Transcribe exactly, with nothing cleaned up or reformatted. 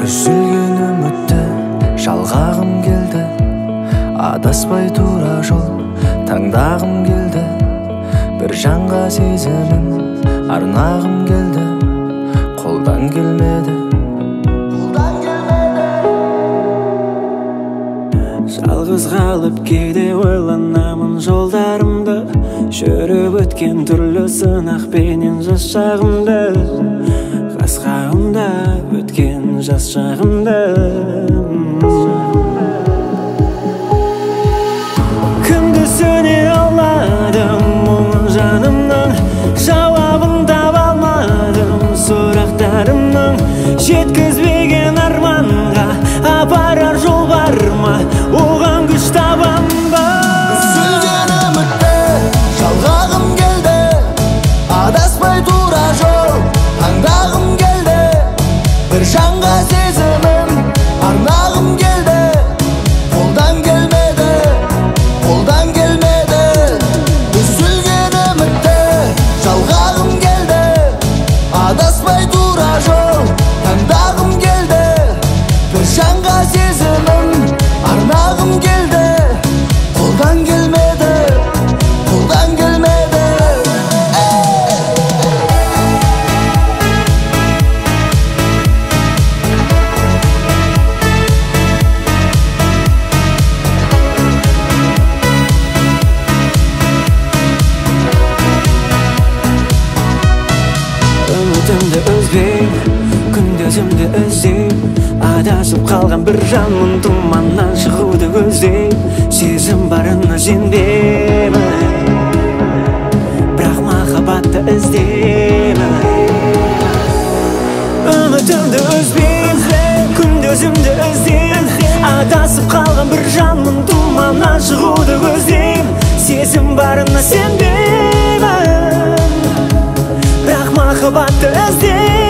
Үзілген үмітті жалғағым келді, адаспай тура жол таңдағым келді. Бір жанға сезімін арнағым келді, қолдан келмеді. Жалғыз қалып кейде ойланамын жолдарымды, жүріп өткен түрлі сынақпенен жас шағымды, қасқағымда өткен жас шағымды. Кімді сөне алмадым мұңын жанымның, жауабын таба алмадым сұрақтарымның. Жеткізбеген арманға апарар жол бар ма, оған күш табам ба? Үзілген үмітті жалғағым келді, адаспай тура жол таңдағым келді. Бір жанға сезімім арнағым келді, қолдан келмеді, қолдан келмеді. Үзілген үмітті жалғағым келді, адаспай тура жол таңдағым келді. Бір жанға сезімім арнағым келді, қолдан келмеді, қолдан келмеді. Үмітімді үзбейм, күндізімді іздейм, адасып қалған бір жанмын, тұманнан шығуды көздейм. Сезім барына сенбеймін, бірақ махаббатты іздеймін. Үмітімді үзбейм, күндізімді іздейм, адасып қалған бір жанмын, тұманнан шығуды көздейм. Сезім барына сенбеймін, бірақ махаббатты іздеймін.